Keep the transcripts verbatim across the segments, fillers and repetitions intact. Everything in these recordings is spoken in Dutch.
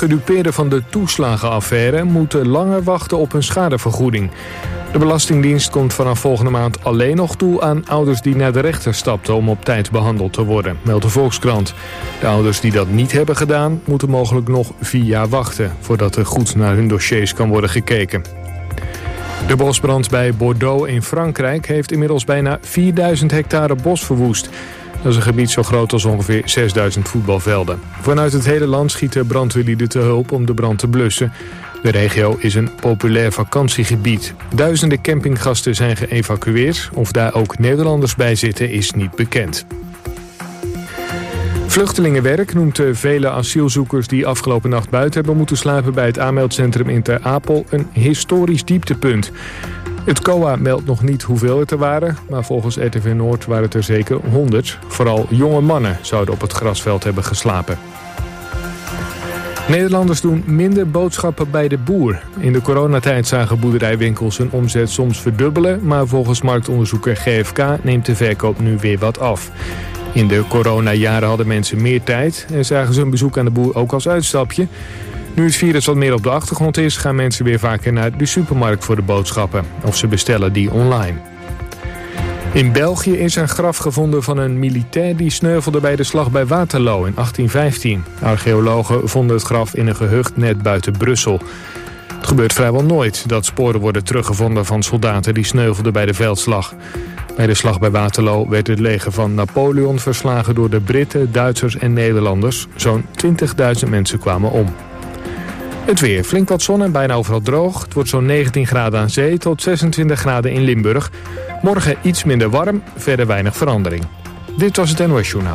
gedupeerden van de toeslagenaffaire moeten langer wachten op hun schadevergoeding. De Belastingdienst komt vanaf volgende maand alleen nog toe aan ouders die naar de rechter stapten om op tijd behandeld te worden, meldt de Volkskrant. De ouders die dat niet hebben gedaan, moeten mogelijk nog vier jaar wachten voordat er goed naar hun dossiers kan worden gekeken. De bosbrand bij Bordeaux in Frankrijk heeft inmiddels bijna vierduizend hectare bos verwoest. Dat is een gebied zo groot als ongeveer zesduizend voetbalvelden. Vanuit het hele land schieten brandweerlieden te hulp om de brand te blussen. De regio is een populair vakantiegebied. Duizenden campinggasten zijn geëvacueerd. Of daar ook Nederlanders bij zitten is niet bekend. Vluchtelingenwerk noemt de vele asielzoekers die afgelopen nacht buiten hebben moeten slapen bij het aanmeldcentrum in Ter Apel een historisch dieptepunt. Het C O A meldt nog niet hoeveel het er waren, maar volgens R T V Noord waren het er zeker honderd. Vooral jonge mannen zouden op het grasveld hebben geslapen. Nederlanders doen minder boodschappen bij de boer. In de coronatijd zagen boerderijwinkels hun omzet soms verdubbelen, maar volgens marktonderzoeker G F K neemt de verkoop nu weer wat af. In de coronajaren hadden mensen meer tijd en zagen ze een bezoek aan de boer ook als uitstapje. Nu het virus wat meer op de achtergrond is, gaan mensen weer vaker naar de supermarkt voor de boodschappen. Of ze bestellen die online. In België is een graf gevonden van een militair die sneuvelde bij de slag bij Waterloo in achttien vijftien. Archeologen vonden het graf in een gehucht net buiten Brussel. Het gebeurt vrijwel nooit dat sporen worden teruggevonden van soldaten die sneuvelden bij de veldslag. Bij de slag bij Waterloo werd het leger van Napoleon verslagen door de Britten, Duitsers en Nederlanders. Zo'n twintigduizend mensen kwamen om. Het weer. Flink wat zon en bijna overal droog. Het wordt zo'n negentien graden aan zee tot zesentwintig graden in Limburg. Morgen iets minder warm, verder weinig verandering. Dit was het N O S Journaal.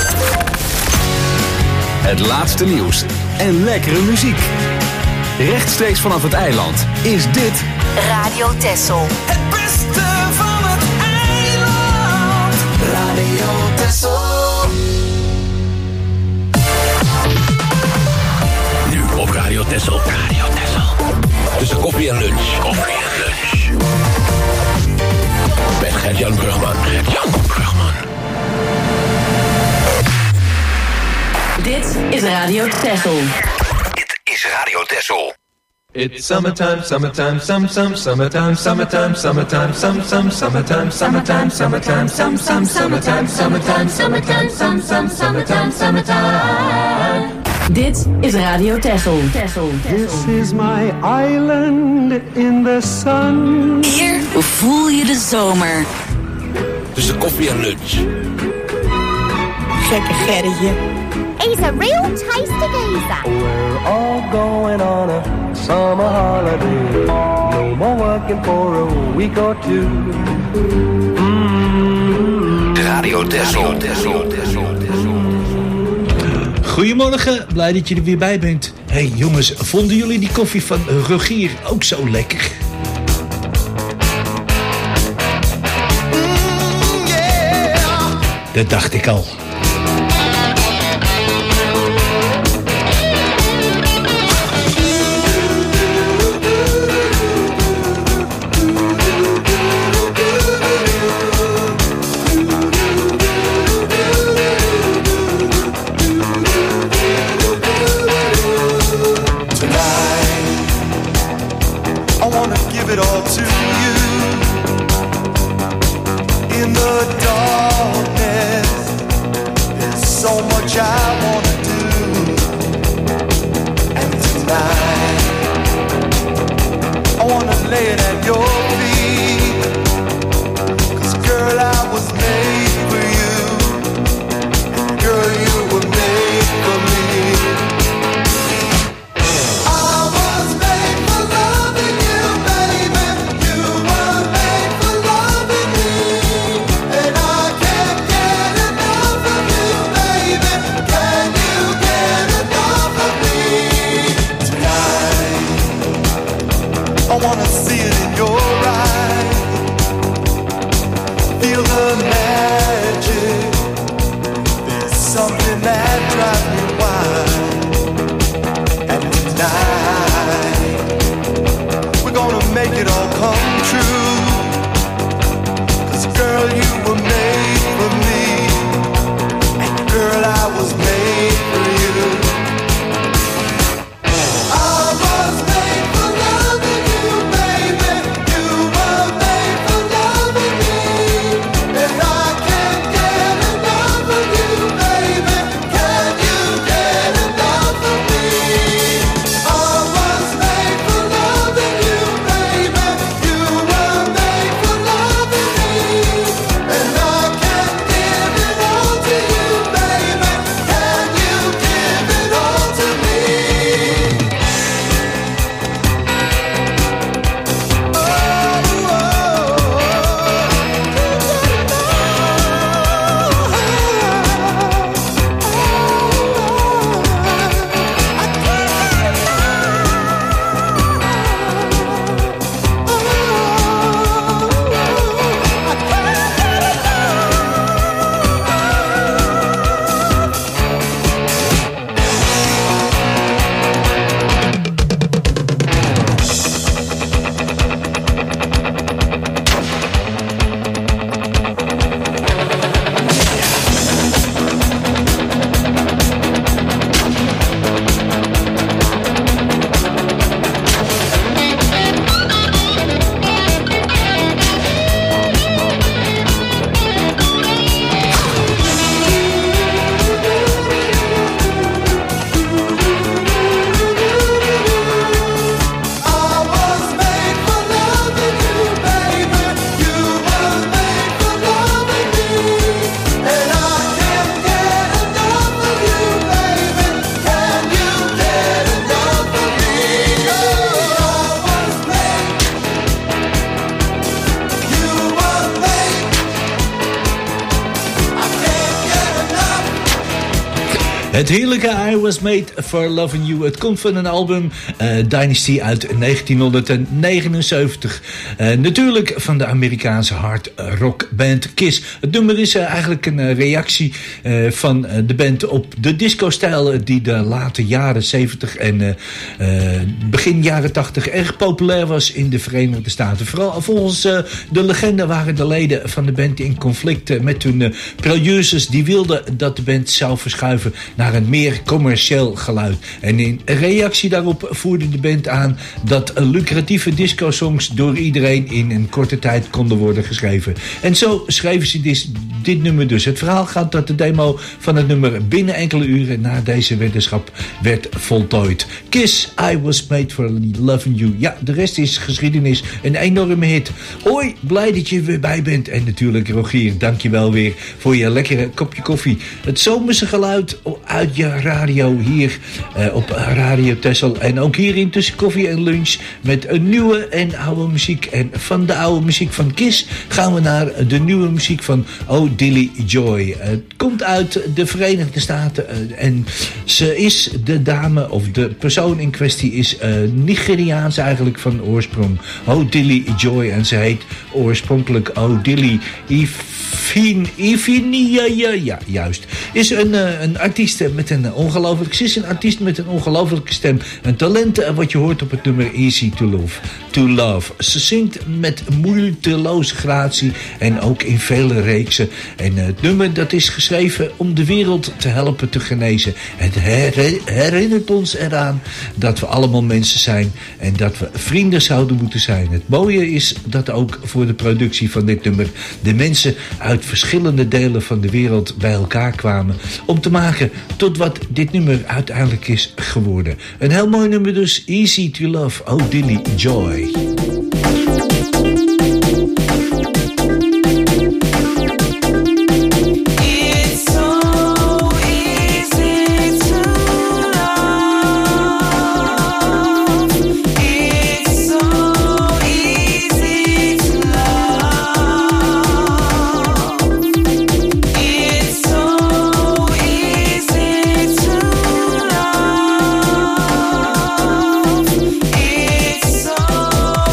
Het laatste nieuws en lekkere muziek. Rechtstreeks vanaf het eiland is dit Radio Texel. Het beste van het eiland. Radio Texel. Nu op Radio Texel. Radio Texel. Tussen koffie en lunch. Koffie en lunch. Met Gert-Jan Brugman. Gert-Jan Brugman. Dit is Radio Texel. Dit is Radio Texel. It's summertime, summertime, some, some, summertime, summertime, summertime, some, some, summertime, summertime, summertime, some, some, summertime, summertime, summertime, some, some, summertime, summertime. Dit is Radio Texel. This is my island in the sun. Hier voel je de zomer. Tussen koffie en lunch. Gekke Gerritje. He's a real tasty geezer. We're all going on a summer holiday. No more working for a week or two. Mm-hmm. Radio Texel. Texel. Texel. Goedemorgen, blij dat je er weer bij bent. Hé hey, jongens, vonden jullie die koffie van Rogier ook zo lekker? Mm, yeah. Dat dacht ik al. It all to you in the darkness. Het heerlijke I Was Made For Loving You. Het komt van een album uh, Dynasty uit negentien negenenzeventig. Uh, natuurlijk van de Amerikaanse hard rock band Kiss. Het nummer is uh, eigenlijk een uh, reactie uh, van uh, de band op de disco-stijl die de late jaren zeventig en uh, uh, begin jaren tachtig erg populair was in de Verenigde Staten. Vooral volgens uh, de legende waren de leden van de band in conflict uh, met hun uh, producers. Die wilden dat de band zou verschuiven naar een meer commercieel geluid. En in reactie daarop voerde de band aan dat lucratieve disco-songs door iedereen in een korte tijd konden worden geschreven. En zo schreven ze dit, dit nummer dus. Het verhaal gaat dat de demo van het nummer binnen enkele uren na deze weddenschap werd voltooid. Kiss, I Was Made For Loving You. Ja, de rest is geschiedenis. Een enorme hit. Hoi, blij dat je weer bij bent. En natuurlijk Rogier, dank je wel weer voor je lekkere kopje koffie. Het zomerse geluid uit je radio hier uh, op Radio Texel. En ook hier in tussen koffie en lunch met een nieuwe en oude muziek. En van de oude muziek van Kiss gaan we naar de nieuwe muziek van Oh Dilly Joy. Het komt uit de Verenigde Staten uh, en ze is de dame of de persoon in kwestie is uh, Nigeriaans eigenlijk van oorsprong. Oh Dilly Joy en ze heet oorspronkelijk Oh Dilly Ifin, Ifin, ja, ja, ja, juist. Is een, uh, een artiest met een ongelooflijk, ze is een artiest met een ongelooflijke stem. Een talent uh, wat je hoort op het nummer Easy to Love. To Love. Ze zingt met moeiteloze gratie en ook in vele reeksen. En uh, het nummer dat is geschreven om de wereld te helpen te genezen. Het her- herinnert ons eraan dat we allemaal mensen zijn en dat we vrienden zouden moeten zijn. Het mooie is dat ook voor de productie van dit nummer de mensen uit verschillende delen van de wereld bij elkaar kwamen om te maken tot wat dit nummer uiteindelijk is geworden. Een heel mooi nummer dus, Easy to Love, Oh Dilly Joy. It's so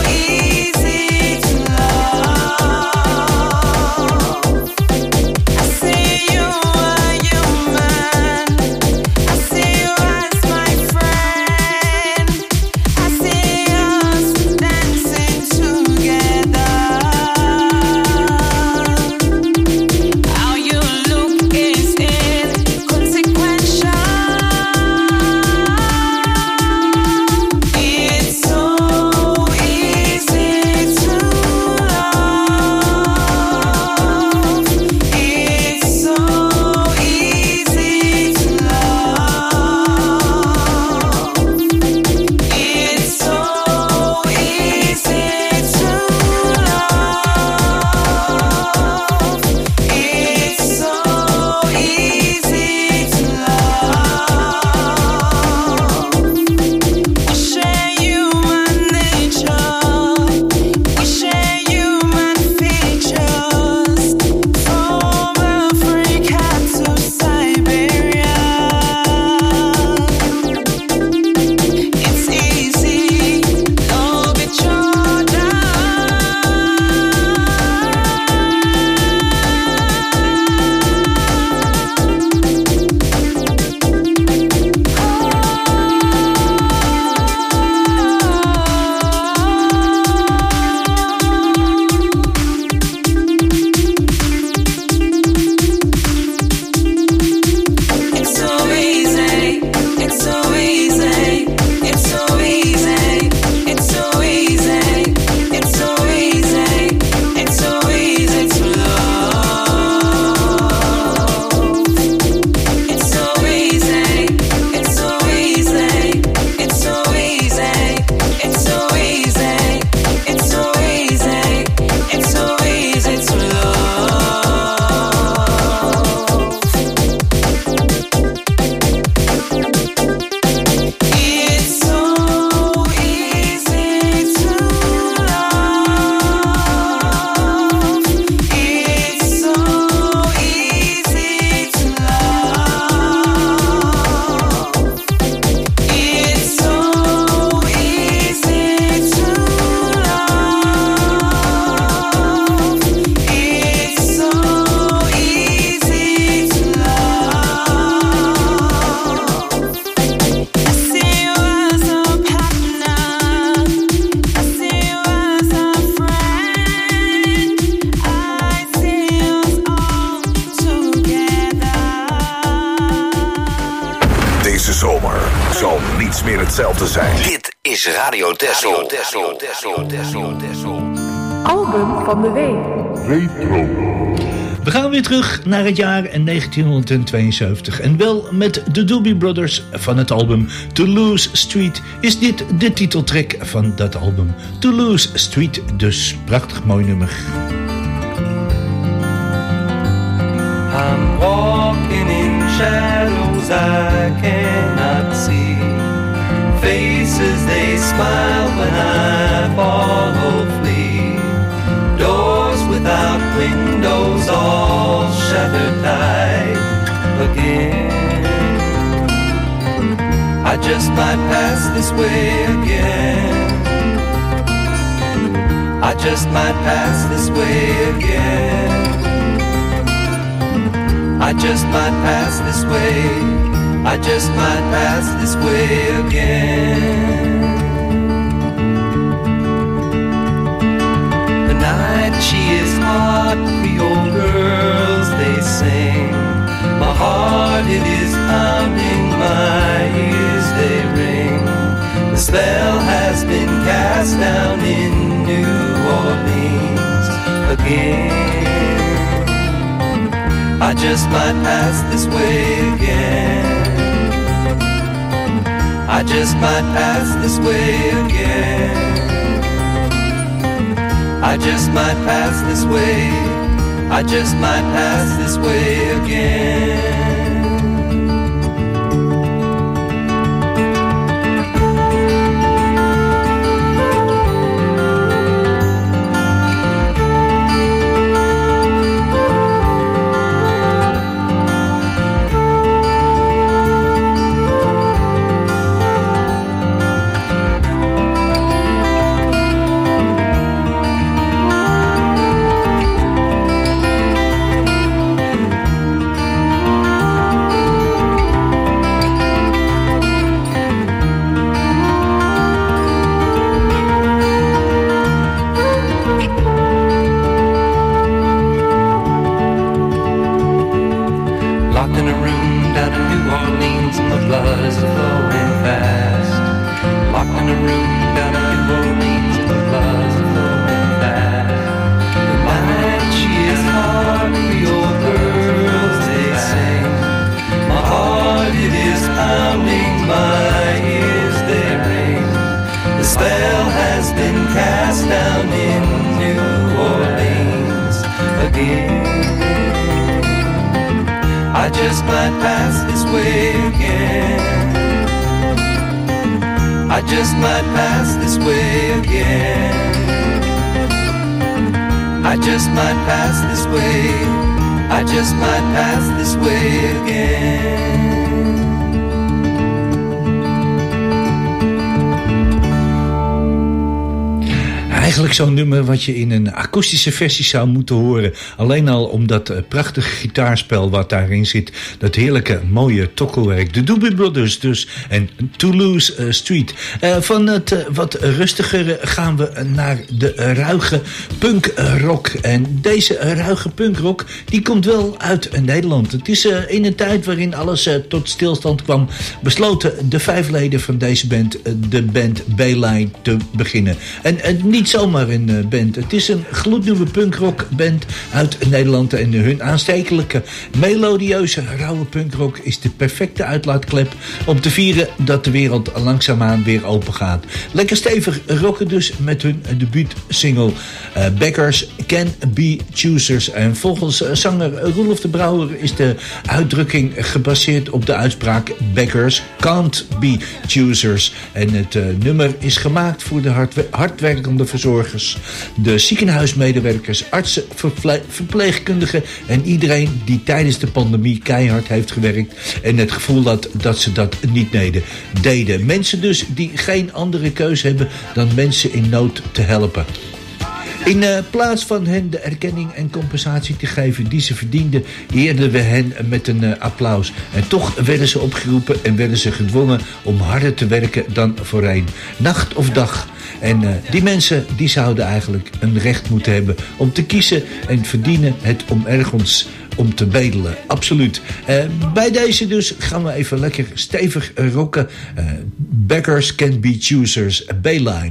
meer hetzelfde zijn. Dit is Radio Texel. Album van de week. Retro. We gaan weer terug naar het jaar negentien tweeënzeventig. En wel met de Doobie Brothers van het album Toulouse Street is dit de titeltrack van dat album. Toulouse Street, dus prachtig mooi nummer. I'm walking in shadows I cannot see. Faces they smile when I follow flee. Doors without windows all shattered tight again. I just might pass this way again. I just might pass this way again. I just might pass this way. I just might pass this way again. The night she is hot, Creole girls they sing. My heart it is pounding, my ears they ring. The spell has been cast down in New Orleans again. I just might pass this way again. I just might pass this way again. I just might pass this way. I just might pass this way again. I just might pass this way again. I just might pass this way again. I just might pass this way. I just might pass this way again. Eigenlijk zo'n nummer wat je in een akoestische versie zou moeten horen. Alleen al om dat uh, prachtige gitaarspel wat daarin zit. Dat heerlijke, mooie tokkelwerk. De Doobie Brothers dus. En Toulouse uh, Street. Uh, van het uh, wat rustigere gaan we naar de ruige punkrock. En deze ruige punkrock die komt wel uit uh, Nederland. Het is uh, in een tijd waarin alles uh, tot stilstand kwam. Besloten de vijf leden van deze band, uh, de band B-Line, te beginnen. En uh, niet zomaar een uh, band. Het is een gloednieuwe punkrock band uit Nederland. En hun aanstekelijke, melodieuze, rauwe punkrock is de perfecte uitlaatklep om te vieren dat de wereld langzaamaan weer open gaat. Lekker stevig rocken dus met hun debuutsingle uh, Beggars Can Be Choosers. En volgens uh, zanger Roelof de Brouwer is de uitdrukking gebaseerd op de uitspraak Beggars Can't Be Choosers. En het uh, nummer is gemaakt voor de hardwe- hardwerkende verzorgers, de ziekenhuismedewerkers, artsen, verple- verpleegkundigen en iedereen die tijdens de pandemie keihard heeft gewerkt en het gevoel had dat ze dat niet deden. deden. Mensen dus die geen andere keuze hebben dan mensen in nood te helpen. In uh, plaats van hen de erkenning en compensatie te geven die ze verdienden, eerden we hen met een uh, applaus. En toch werden ze opgeroepen en werden ze gedwongen om harder te werken dan voorheen. Nacht of dag. En uh, die mensen die zouden eigenlijk een recht moeten hebben om te kiezen en verdienen het om ergens om te bedelen. Absoluut. Uh, bij deze dus gaan we even lekker stevig rocken. Uh, Beggars Can't Be Choosers, Bayline.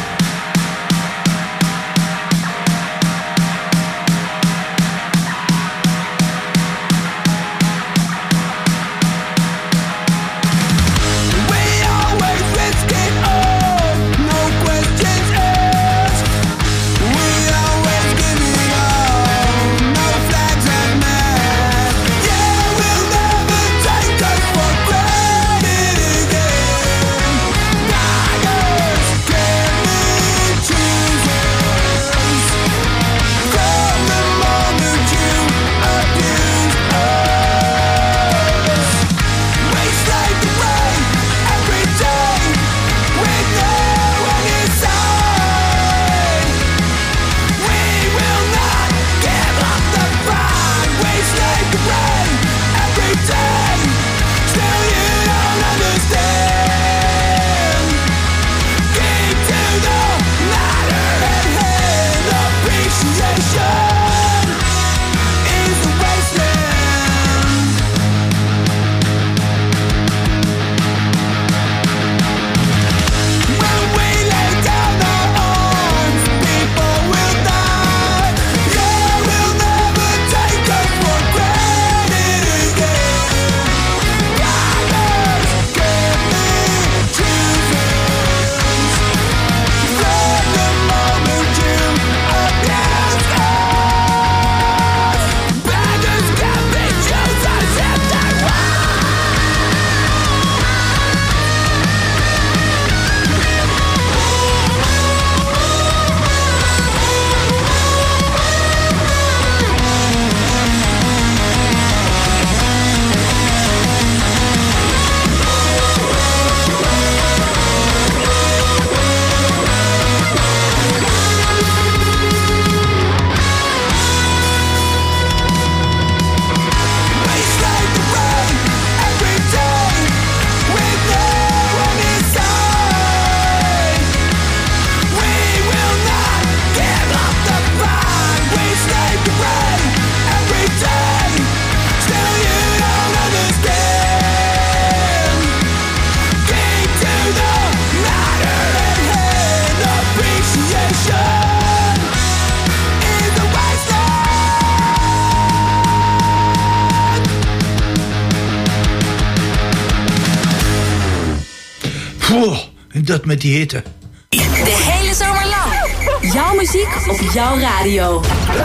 Wow, dat met die hitte. De hele zomer lang. Jouw muziek op jouw radio.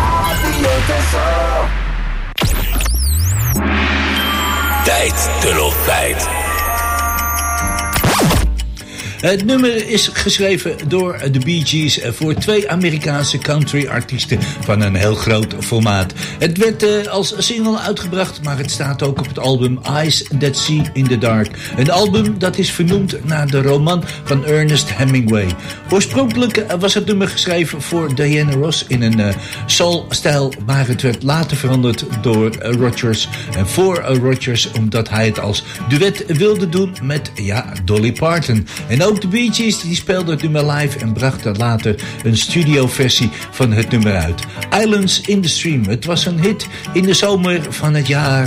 Tijd, tunneltijd. Het nummer is geschreven door de Bee Gees voor twee Amerikaanse country-artiesten van een heel groot formaat. Het werd uh, als single uitgebracht, maar het staat ook op het album Eyes That See in the Dark. Een album dat is vernoemd naar de roman van Ernest Hemingway. Oorspronkelijk was het nummer geschreven voor Diana Ross in een uh, soul-stijl, maar het werd later veranderd door uh, Rodgers en voor uh, Rodgers, omdat hij het als duet wilde doen met, ja, Dolly Parton. En ook de Bee Gees die speelden het nummer live en brachten later een studioversie van het nummer uit. Islands in the Stream. Het was een hit in de zomer van het jaar.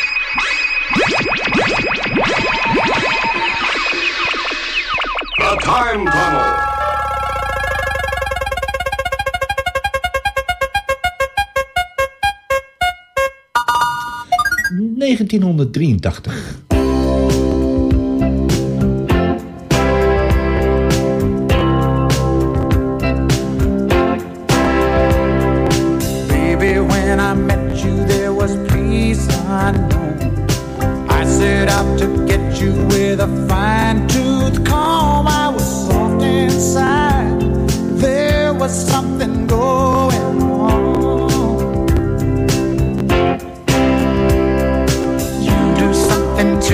The Time Tunnel. negentienhonderddrieëntachtig. To get you with a fine tooth comb, I was soft inside. There was something going on. You do something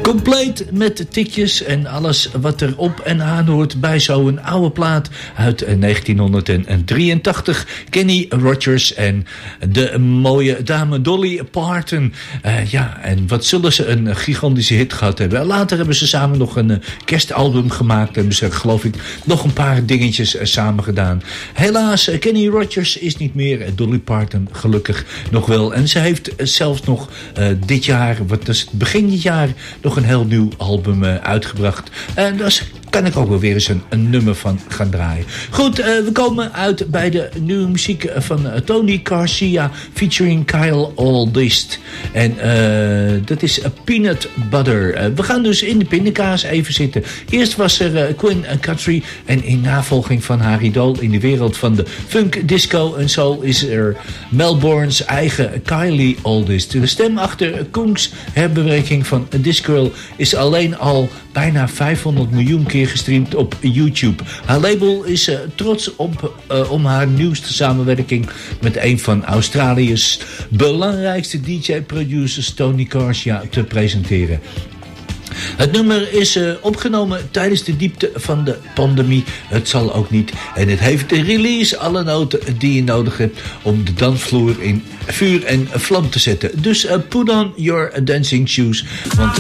Compleet met tikjes en alles wat er op en aan hoort bij zo'n oude plaat uit negentien drieëntachtig. Kenny Rogers en de mooie dame Dolly Parton. Uh, ja, en wat zullen ze een gigantische hit gehad hebben. Later hebben ze samen nog een uh, kerstalbum gemaakt. Hebben ze, geloof ik, nog een paar dingetjes uh, samen gedaan. Helaas, uh, Kenny Rogers is niet meer. Uh, Dolly Parton gelukkig nog wel. En ze heeft uh, zelfs nog uh, dit jaar, wat is het, begin dit jaar, nog een heel nieuw album uh, uitgebracht. En dat is, kan ik ook wel weer eens een, een nummer van gaan draaien. Goed, uh, we komen uit bij de nieuwe muziek van uh, Tony Garcia featuring Kyle Aldist. En uh, dat is a Peanut Butter. Uh, we gaan dus in de pindakaas even zitten. Eerst was er uh, Quinn Cattrall en in navolging van haar idool in de wereld van de funk, disco en soul is er Melbourne's eigen Kylie Aldist. De stem achter Koenks herbewerking van Discgirl is alleen al bijna vijfhonderd miljoen keer gestreamd op YouTube. Haar label is uh, trots op uh, om haar nieuwste samenwerking met een van Australië's belangrijkste D J-producers, Tony Garcia, te presenteren. Het nummer is uh, opgenomen tijdens de diepte van de pandemie. Het zal ook niet. En het heeft de release alle noten die je nodig hebt om de dansvloer in vuur en vlam te zetten. Dus uh, put on your dancing shoes. Want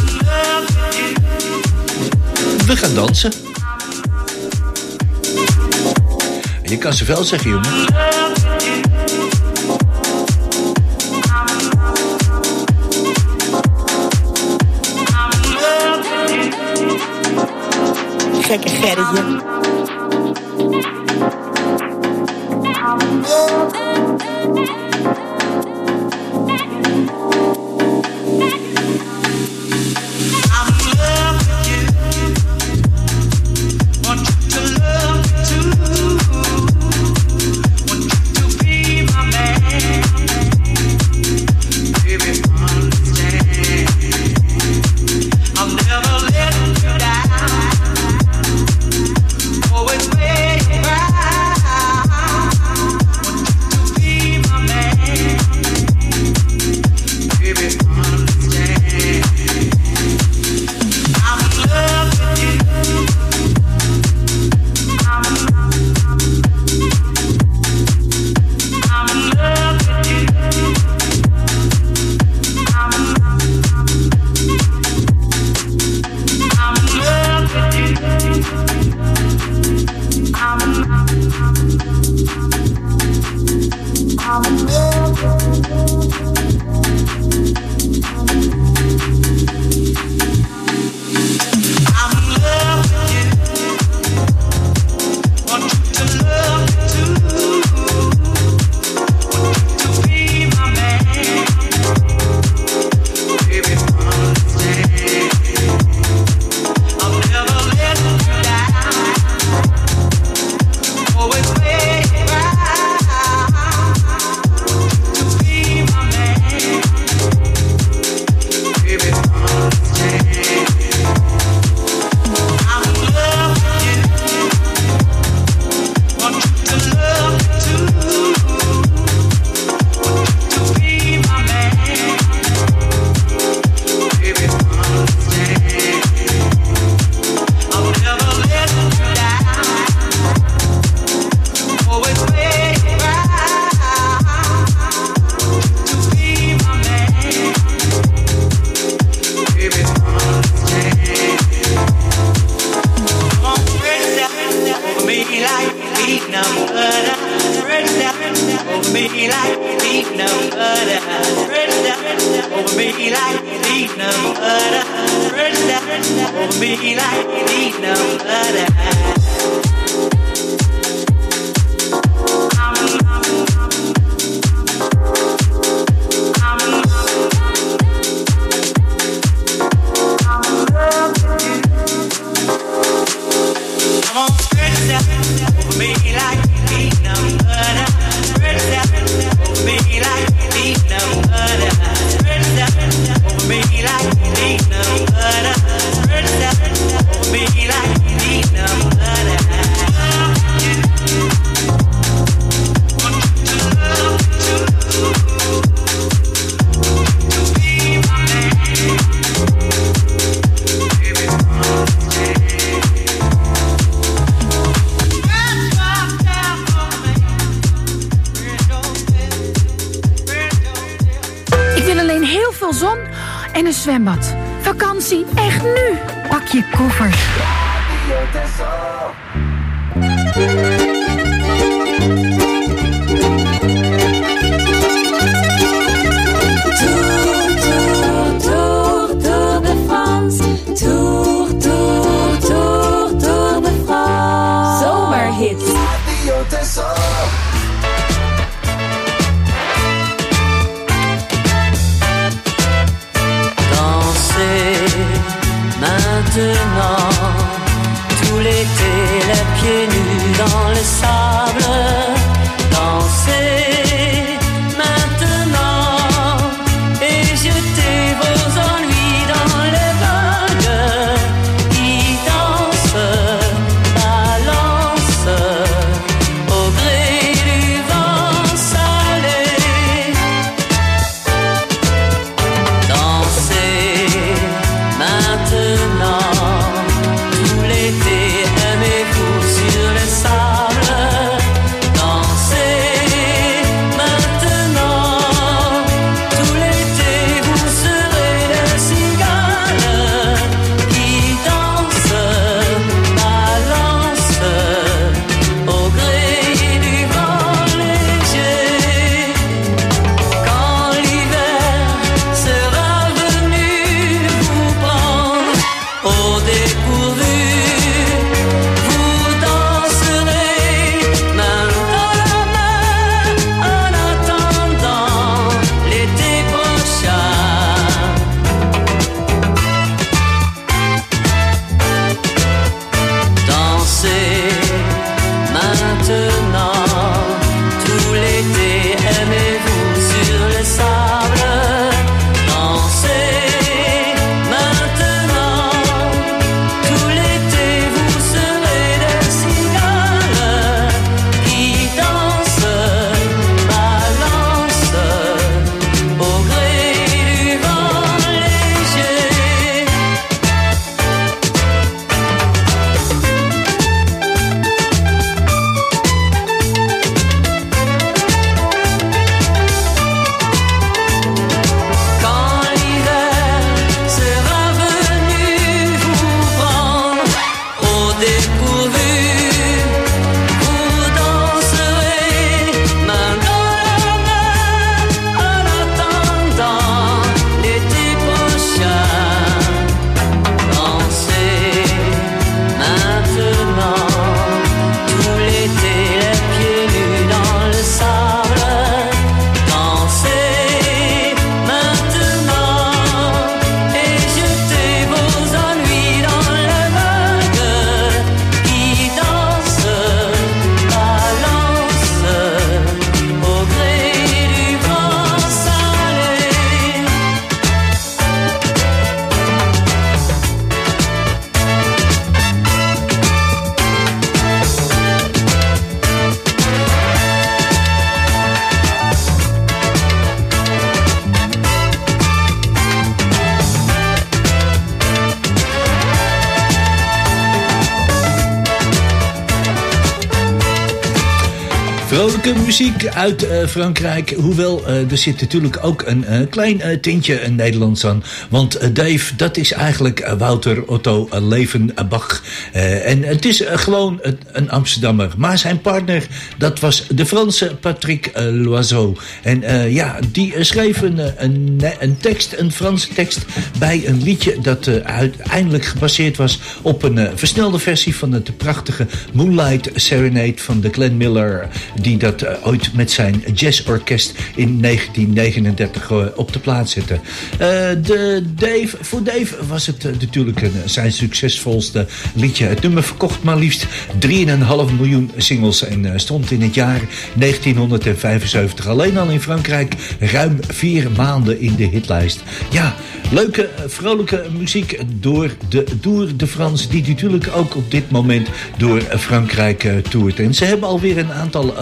we gaan dansen. Je kan zoveel zeggen, jongen. Gekke Gerritje. Me like me, no zwembad. Vakantie, echt nu. Pak je koffers. Tour, tour, tour, tour de France. Tour, tour, tour, tour de France. Zomerhits. Dansez maintenant, tout l'été, les pieds nus dans le sable. Dansez maintenant et jetez vos ennuis dans les vagues qui dansent, balancent au gré du vent salé. Dansez maintenant, tout l'été, aimez-vous sur le sable. Dansez maintenant, tout l'été, vous serez des cigales qui dansent, balancent au gré du vent léger. Quand l'hiver sera venu vous prendre au dépourvu, vous danserez main dans la main en attendant l'été prochain. Dansez maintenant, tout l'été, aimez-vous sur le sable. Dansez maintenant, tout l'été, vous serez des cigales qui dansent, balancent au gré du vent léger. Quand l'hiver sera venu vous prendre au dépourvu, vous danserez main dans la main en attendant l'été prochain. Dansez maintenant, tout l'été, les pieds nus dans le sable. Dansez maintenant et jetez vos ennuis dans les vagues qui dansent, balancent au gré du vent salé. Vrolijke muziek uit uh, Frankrijk. Hoewel, uh, er zit natuurlijk ook een uh, klein uh, tintje uh, Nederlands aan. Want uh, Dave, dat is eigenlijk uh, Wouter Otto uh, Levenbach. Uh, en het is uh, gewoon uh, een Amsterdammer. Maar zijn partner, dat was de Franse Patrick uh, Loiseau. En uh, ja, die uh, schreef een, een, een tekst, een Franse tekst, bij een liedje dat uh, uiteindelijk gebaseerd was op een uh, versnelde versie van het prachtige Moonlight Serenade van de Glenn Miller, die dat uh, ooit met zijn jazzorkest in negentien negenendertig uh, op de plaats zette. Uh, de Dave, voor Dave was het uh, natuurlijk een, zijn succesvolste liedje. Het nummer verkocht maar liefst drie komma vijf miljoen singles en uh, stond in het jaar negentienhonderdvijfenzeventig alleen al in Frankrijk ruim vier maanden in de hitlijst. Ja, leuke, uh, vrolijke muziek door de Tour de France, die natuurlijk ook op dit moment door uh, Frankrijk uh, toert. En ze hebben alweer een aantal uh,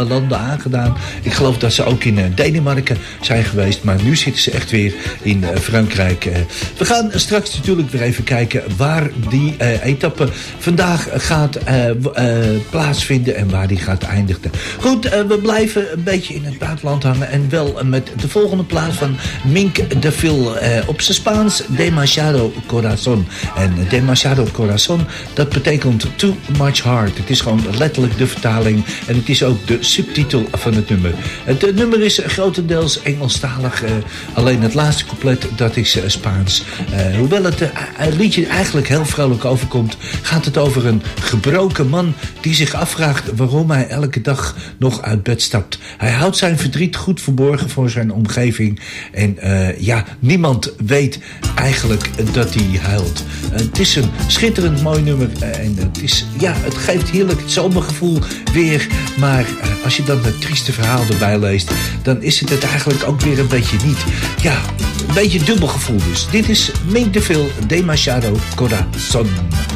landen aangedaan. Ik geloof dat ze ook in uh, Denemarken zijn geweest. Maar nu zitten ze echt weer in uh, Frankrijk. Uh, we gaan straks natuurlijk weer even kijken waar die uh, etappe vandaag gaat uh, uh, plaatsvinden en waar die gaat eindigen. Goed, uh, we blijven een beetje in het buitenland hangen. En wel met de volgende plaat van Mink de Vil. Uh, op zijn Spaans, Demasiado Corazon. En Demasiado Corazon, dat betekent Too Much Heart. Het is gewoon letterlijk de vertaling. En het is ook de subtitel van het nummer. Het uh, nummer is grotendeels Engelstalig. Uh, alleen het laatste couplet, dat is uh, Spaans. Uh, hoewel het uh, liedje eigenlijk heel vrolijk overkomt, gaat het over een gebroken man die zich afvraagt waarom hij elke dag nog uit bed stapt. Hij houdt zijn verdriet goed verborgen voor zijn omgeving. En uh, ja, niemand weet eigenlijk dat hij huilt. Uh, het is een schitterend mooi nummer. Uh, en het, is, ja, het geeft heerlijk het zomergevoel weer. Maar uh, als je dan het trieste verhaal erbij leest, dan is het het eigenlijk ook weer een beetje niet. Ja, een beetje dubbel gevoel dus. Dit is Mink de Vil, Demasiado Corazon.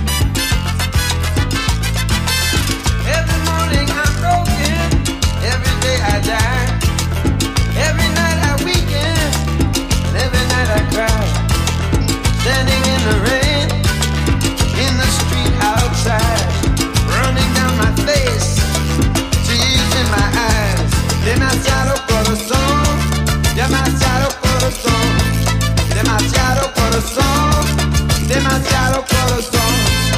Demasiado corazón, demasiado corazón, demasiado corazón, demasiado corazón.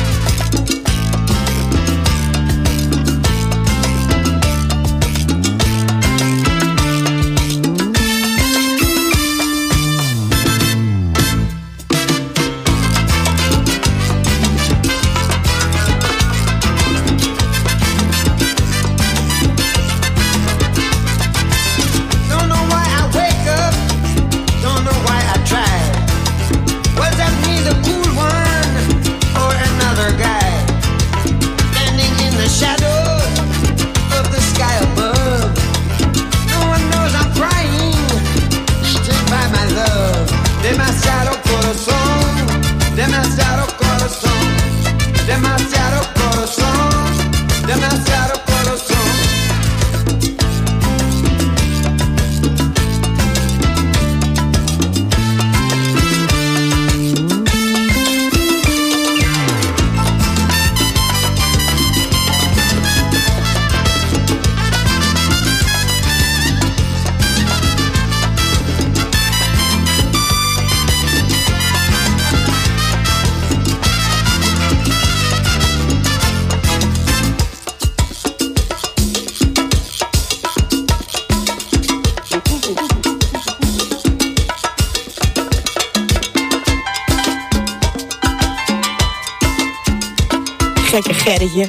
Gekke Gerritje.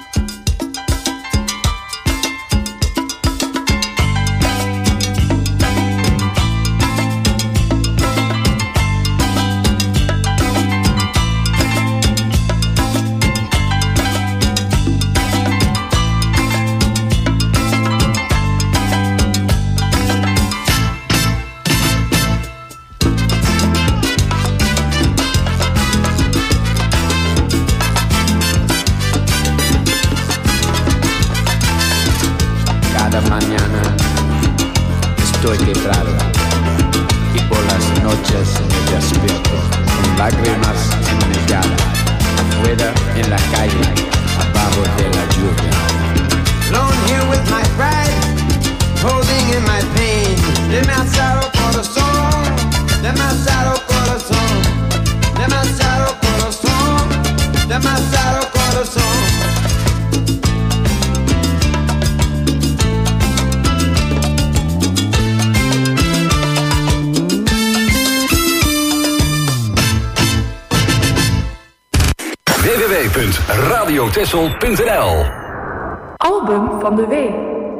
radio tessel punt n l. Album van de week.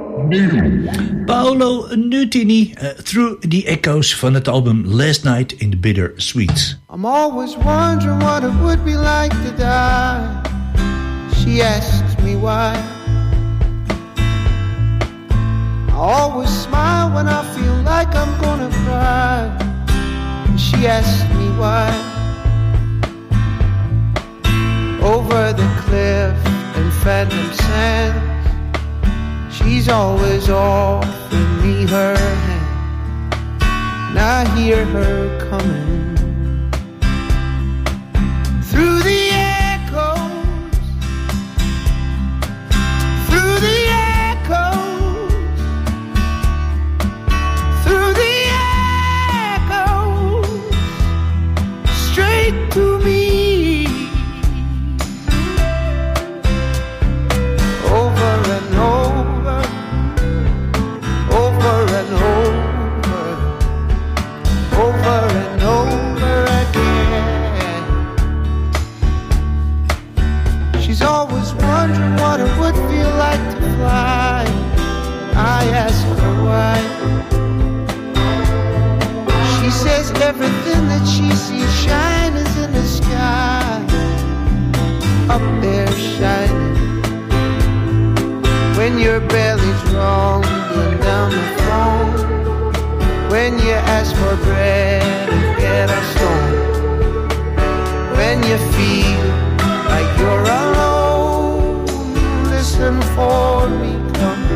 Paolo Nutini, uh, Through the Echoes van het album Last Night in the Bitter Sweet. I'm always wondering what it would be like to die. She asks me why. I always smile when I feel like I'm gonna cry. She asks me why. Over the cliff in phantom sands, She's always offering me her hand, and I hear her coming through the echoes, through the echoes, through the echoes, straight to me. I ask her why. She says everything that she sees shine is in the sky, up there shining. When your belly's rumbling down the phone, when you ask for bread and get a stone, when you feel like you're alone, listen for me coming.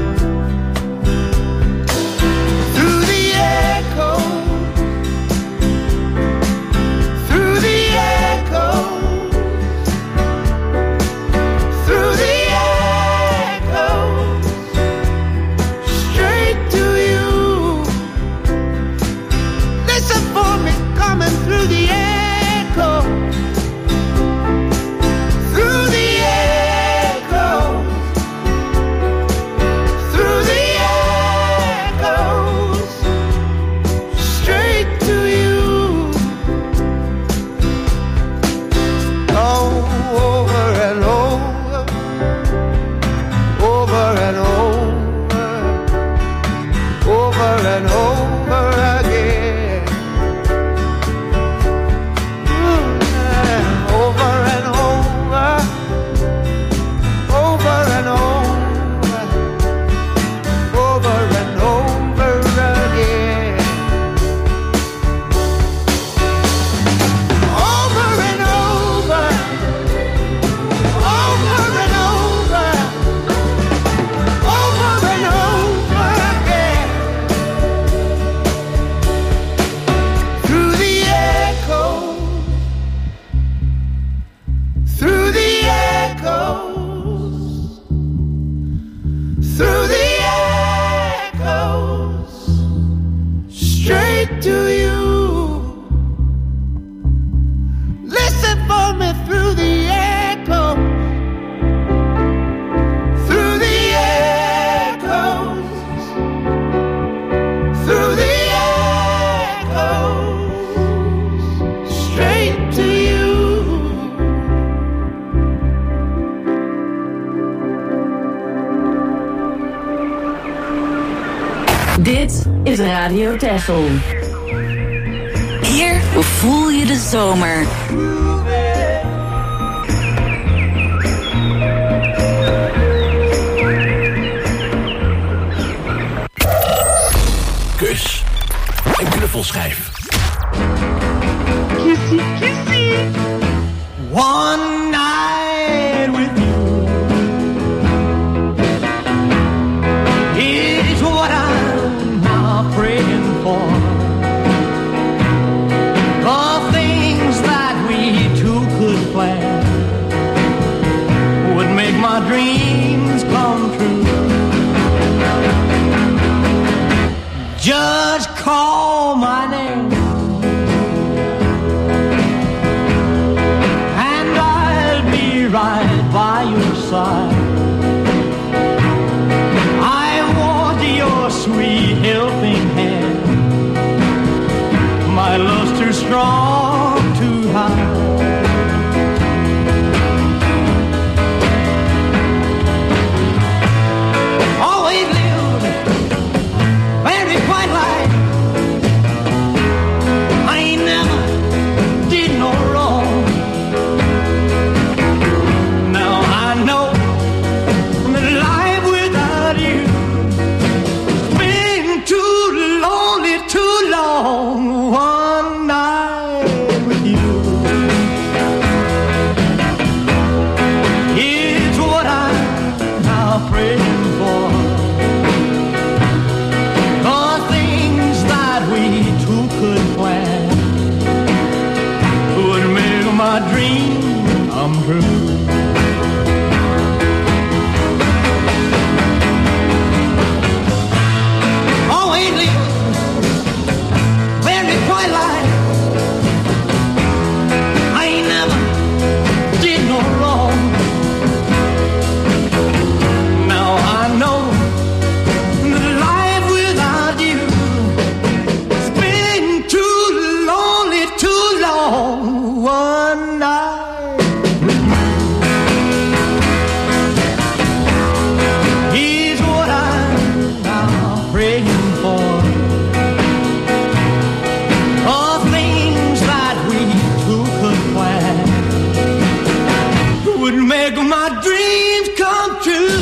Dit is Radio Texel. Hier voel je de zomer. Kus en knuffelschijf. Kissy, kissy. One night with you is what I'm now praying for. The things that we two could plan would make my dreams come true. Just call my name and I'll be right by your side. I want your sweet helping hand. My love's too strong to hide. Always lived very quite right. I ain't never did no wrong. Now I know that life without you has been come true. Always leave very twilight. I ain't never did no wrong. Now I know that life without you has been too lonely, too long. One night is what I'm now praying for. All things that we two could plan would make my dreams come true.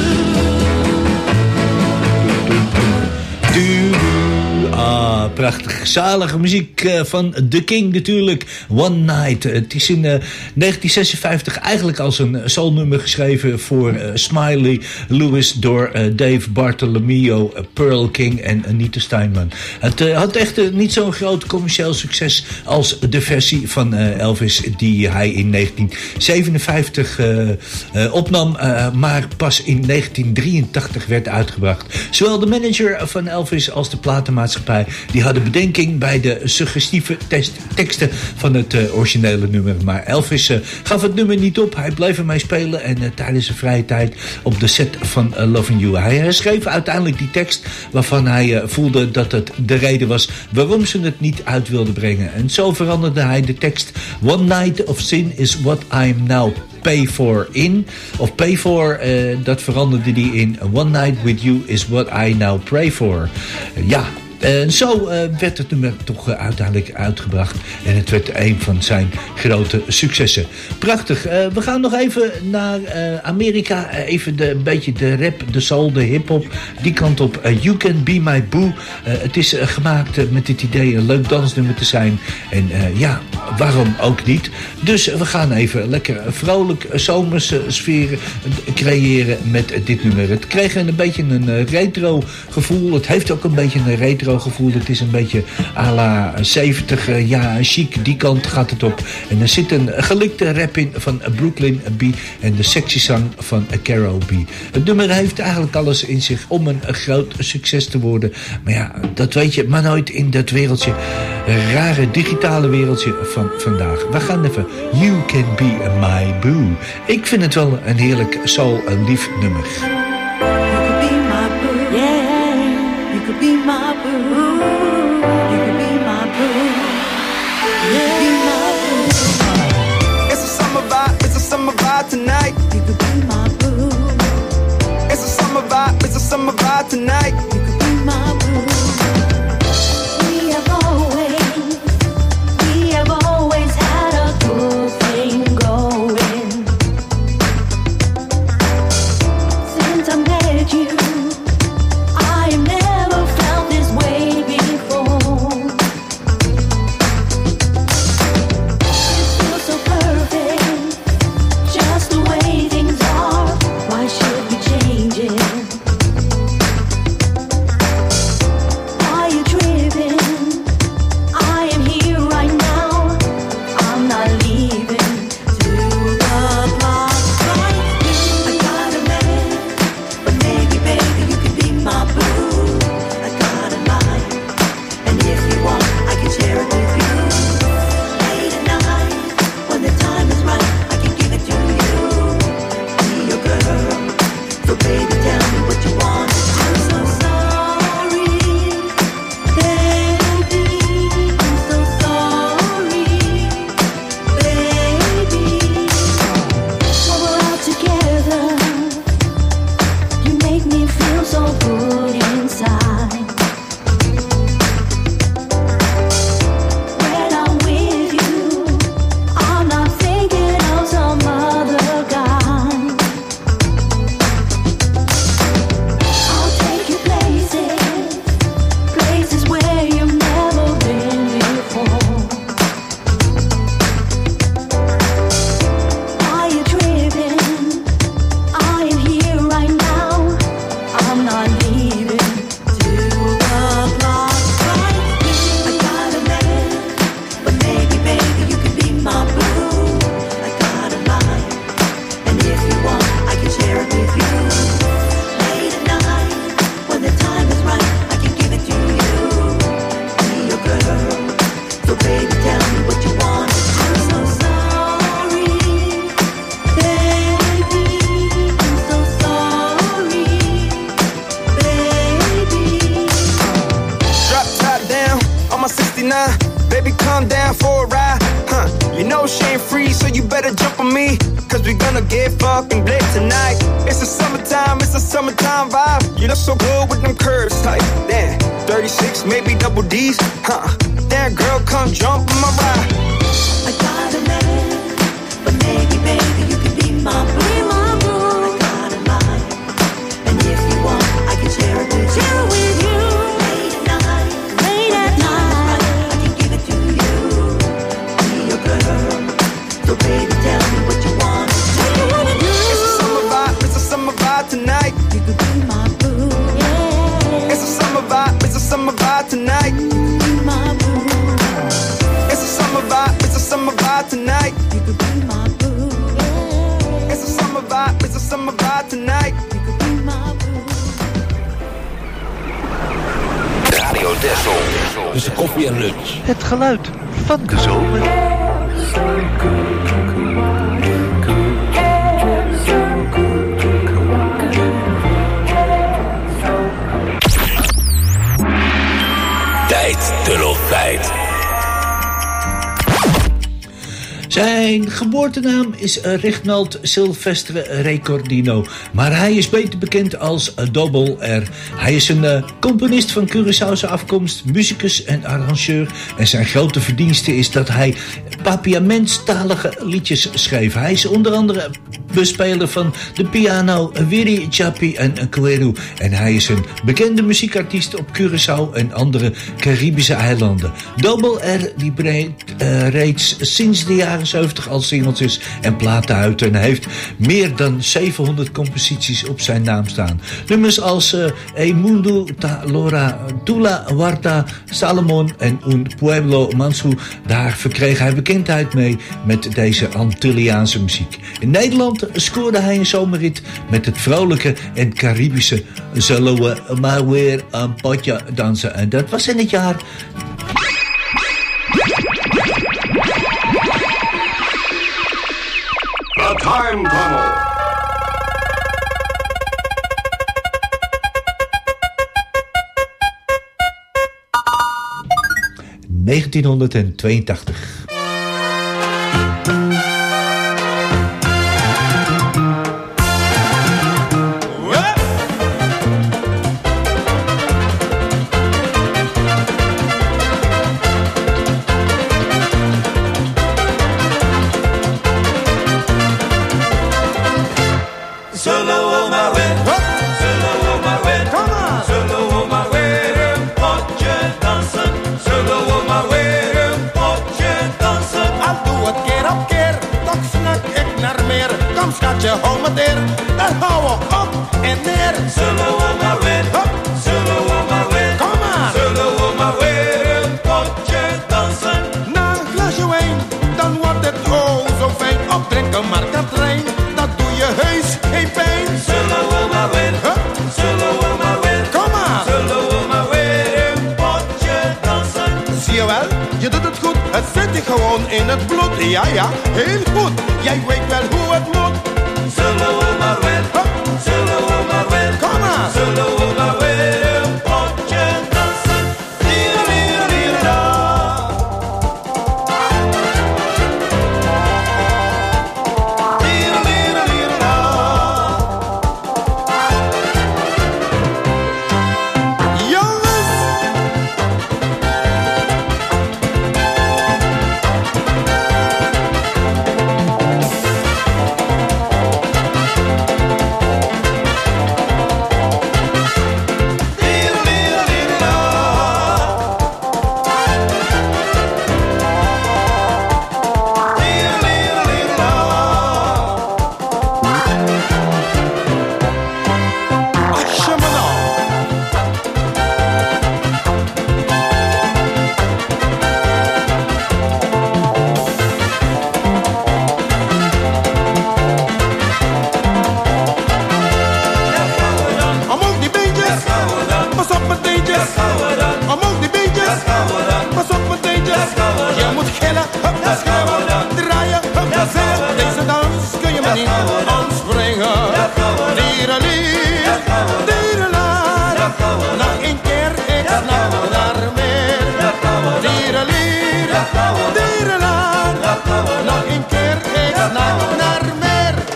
Ah, prachtig. Zalige muziek uh, van The King natuurlijk. One Night. Uh, het is in uh, negentien zesenvijftig eigenlijk als een soulnummer geschreven voor uh, Smiley Lewis door uh, Dave Bartolomeo, uh, Pearl King en Anita Steinman. Het uh, had echt uh, niet zo'n groot commercieel succes als de versie van uh, Elvis die hij in negentien zevenenvijftig uh, uh, opnam, uh, maar pas in negentien drieëntachtig werd uitgebracht. Zowel de manager van Elvis als de platenmaatschappij die hadden bedenking bij de suggestieve test, teksten van het uh, originele nummer. Maar Elvis uh, gaf het nummer niet op. Hij bleef ermee spelen en uh, tijdens zijn vrije tijd op de set van uh, Lovin' You. Hij herschreef uiteindelijk die tekst waarvan hij uh, voelde dat het de reden was waarom ze het niet uit wilden brengen. En zo veranderde hij de tekst One Night of Sin is what I'm now pay for in. Of pay for, uh, dat veranderde hij in One Night with You is what I now pray for. Uh, ja. En zo uh, werd het nummer toch uh, uiteindelijk uitgebracht. En het werd een van zijn grote successen. Prachtig. Uh, we gaan nog even naar uh, Amerika. Uh, even de, een beetje de rap, de soul, de hiphop. Die kant op. Uh, You Can Be My Boo. Uh, het is uh, gemaakt uh, met het idee een leuk dansnummer te zijn. En uh, ja, waarom ook niet. Dus uh, we gaan even lekker vrolijk zomerse sfeer uh, creëren met uh, dit nummer. Het kreeg een, een beetje een uh, retro gevoel. Het heeft ook een beetje een retro gevoel. Het is een beetje à la zeventig, uh, ja, chic, die kant gaat het op. En er zit een gelikte rap in van Brooklyn B en de sexy zang van Caro B. Het nummer heeft eigenlijk alles in zich om een groot succes te worden. Maar ja, dat weet je maar nooit in dat wereldje, rare digitale wereldje van vandaag. We gaan even You Can Be My Boo. Ik vind het wel een heerlijk soul, een lief nummer. Be my boo, you could be my boo, you could be my boo. It's a summer vibe, it's a summer vibe tonight. You could be my boo. It's a summer vibe, it's a summer vibe tonight. You could be my boo. We have always, we have always had a good thing going. Since I met you, I am never gonna get fucking lit tonight. It's the summertime, it's the summertime vibe. You look so good with them curves tight. Damn, thirty-six, maybe double D's. Huh? Damn, girl, come jump on my ride. I got a man, but maybe, baby, you could be my boo. I got a mind, and if you want, I can share it with you. Share it with you. Late at night, late at night, I can give it to you. Be your girl, so baby, tell me what you want to do. It's a summer vibe, it's a summer vibe tonight. You could be my boo. Yeah. It's a summer vibe, it's a summer vibe tonight. You could be my boo. It's a summer vibe, it's a summer vibe tonight. You could be my boo. Yeah. It's a summer vibe, it's a summer vibe tonight. You could be my boo. Radio Texel. Tussen koffie en lunch. Het geluid van de zomer. Tijd, tunneltijd. Zijn geboortenaam is Reginald Silvestre Recordino, maar hij is beter bekend als Double R. Hij is een uh, componist van Curaçaose afkomst, muzikus en arrangeur. En zijn grote verdienste is dat hij Papiamentstalige liedjes schreef. Hij is onder andere bespeler van de piano, Wiri, Chapi en Queru. En hij is een bekende muziekartiest op Curaçao en andere Caribische eilanden. Double R die brengt uh, reeds sinds de jaren zeventig al singeltjes en platen uit en heeft meer dan zevenhonderd composities op zijn naam staan. Nummers als uh, E Mundo Ta Lora Tula Warta Salomon en Un Pueblo Mansu, daar verkreeg hij bekendheid mee met deze Antilliaanse muziek. In Nederland scoorde hij een zomerrit met het vrolijke en Caribische Zullen we maar weer een potje dansen. En dat was in het jaar The Time Tunnel. negentienhonderdtweeëntachtig. Schatje, hou me neer, dan hou we op en neer. Zullen we maar weer, hop, zullen we maar weer, kom maar. Zullen we maar weer een potje dansen. Na een glasje wijn, dan wordt het oh zo fijn. Opdrinken maar Katrijn, dat doe je heus geen pijn. Zullen we maar weer, hop, zullen we maar weer, kom maar. Zullen we maar weer een potje dansen. Zie je wel, je doet het goed, het zit je gewoon in het bloed. Ja, ja, heel goed, jij weet wel hoe het moet. Zullen we maar weer, hop, zullen we maar weer, kom maar. Zullen we maar weer een potje dansen. Lira, lira, lira, da. Lira, lira, lira, da. Jongens! Je moet gillen, hup, dat schreeuwen, draaien, hup, dat zingen. Deze dans kun je maar niet ontspringen. Dierelier, dierelaar, nog een keer, ik snap naar meer. Dierelier, dierelaar, nog een keer, ik snap naar meer.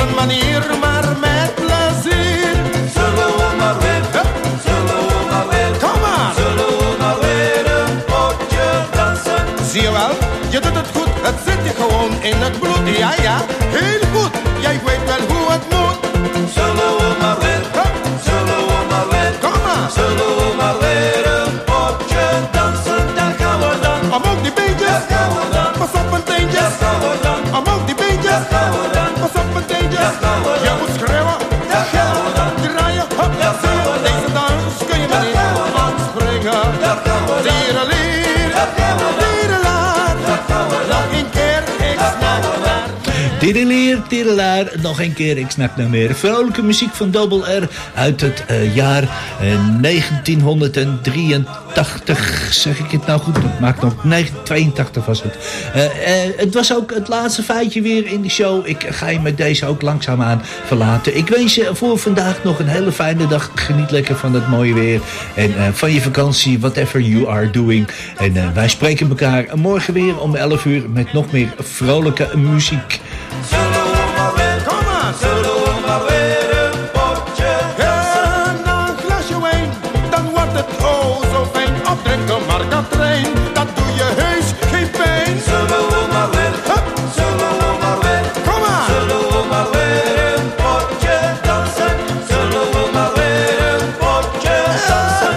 een manier, maar met plezier. Zullen we maar weer, hup, zullen we maar weer, kom maar. Zullen we maar weer een potje dansen. Zie je wel, je doet het goed, het zit je gewoon in het bloed. Ja, ja, heel goed, jij weet wel hoe het moet. Zullen we maar weer, hup, zullen we maar weer, kom maar. Zullen we maar weer een potje dansen, daar gaan we dan. Omhoog die beentjes, daar gaan we dan. Pas op een teentje, daar gaan we dan. Omhoog die beentjes, daar gaan we dan. Pas op een teentje, daar gaan we dan. Je moet schreeuwen, daar gaan we dan. Draaien, hop, daar gaan we dan. Deze dans kun je maar niet aanspringen. Daar gaan we dan. Dierenlier, daar gaan we dan. Dierenlaar, daar gaan we dan. Nog een keer, ik snap naar. Tideleer, tidelaar, nog een keer, ik snap nou meer. Vrolijke muziek van Double R uit het uh, jaar uh, negentienhonderddrieëntachtig. Zeg ik het nou goed? Dat maakt nog negentien tweeëntachtig was het. Uh, uh, het was ook het laatste feitje weer in de show. Ik ga je met deze ook langzaamaan verlaten. Ik wens je voor vandaag nog een hele fijne dag. Geniet lekker van het mooie weer. En uh, van je vakantie, whatever you are doing. En uh, wij spreken elkaar morgen weer om elf uur met nog meer vrolijke muziek. Zullen we maar weer, kom maar, zullen we maar weer een potje dansen. En een glasje wijn, dan wordt het oh zo fijn. Opdrinken maar Katrijn, dat doe je heus geen pijn. Zullen we maar weer, hup, zullen we maar weer, kom maar. Zullen we maar weer een potje dansen. Zullen we maar weer een potje dansen.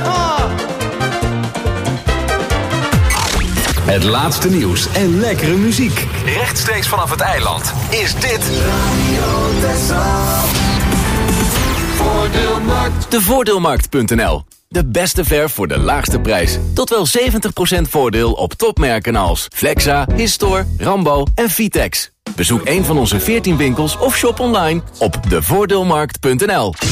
Het laatste nieuws en lekkere muziek. Rechtstreeks vanaf het eiland is dit Radio Texel. Voordeelmarkt. De voordeelmarkt punt n l. De beste verf voor de laagste prijs. Tot wel zeventig procent voordeel op topmerken als Flexa, Histor, Rambo en Vitex. Bezoek een van onze veertien winkels of shop online op de voordeelmarkt punt n l.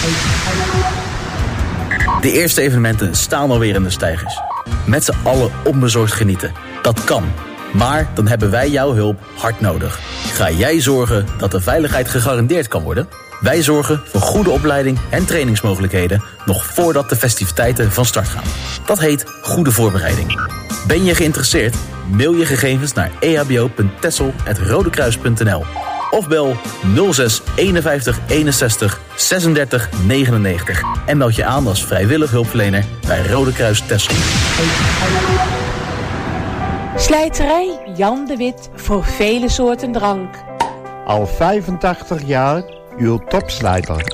De eerste evenementen staan alweer in de steigers. Met z'n allen onbezorgd genieten. Dat kan. Maar dan hebben wij jouw hulp hard nodig. Ga jij zorgen dat de veiligheid gegarandeerd kan worden? Wij zorgen voor goede opleiding en trainingsmogelijkheden nog voordat de festiviteiten van start gaan. Dat heet goede voorbereiding. Ben je geïnteresseerd? Mail je gegevens naar e h b o punt texel apenstaartje rodekruis punt n l of bel nul zes eenenvijftig eenenzestig zesendertig negenennegentig en meld je aan als vrijwillig hulpverlener bij Rode Kruis Texel. Slijterij Jan de Wit voor vele soorten drank. Al vijfentachtig jaar uw topslijter.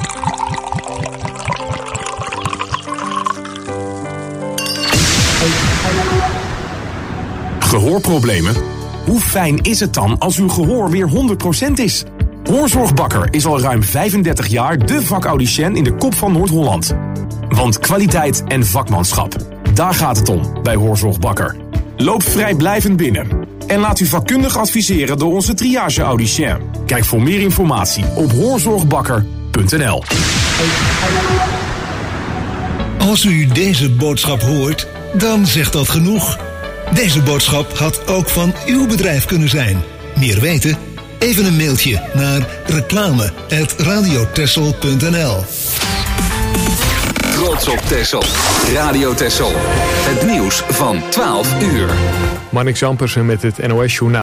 Gehoorproblemen? Hoe fijn is het dan als uw gehoor weer honderd procent is? Hoorzorgbakker is al ruim vijfendertig jaar de vakaudicien in de kop van Noord-Holland. Want kwaliteit en vakmanschap, daar gaat het om bij Hoorzorgbakker. Loop vrijblijvend binnen en laat u vakkundig adviseren door onze triage-audicien. Kijk voor meer informatie op hoorzorgbakker punt n l. Als u deze boodschap hoort, dan zegt dat genoeg. Deze boodschap had ook van uw bedrijf kunnen zijn. Meer weten? Even een mailtje naar reclame apenstaartje radiotexel punt n l. Trots op Texel. Radio Texel. Het nieuws van twaalf uur. Marnix Ampersen met het N O S-journaal.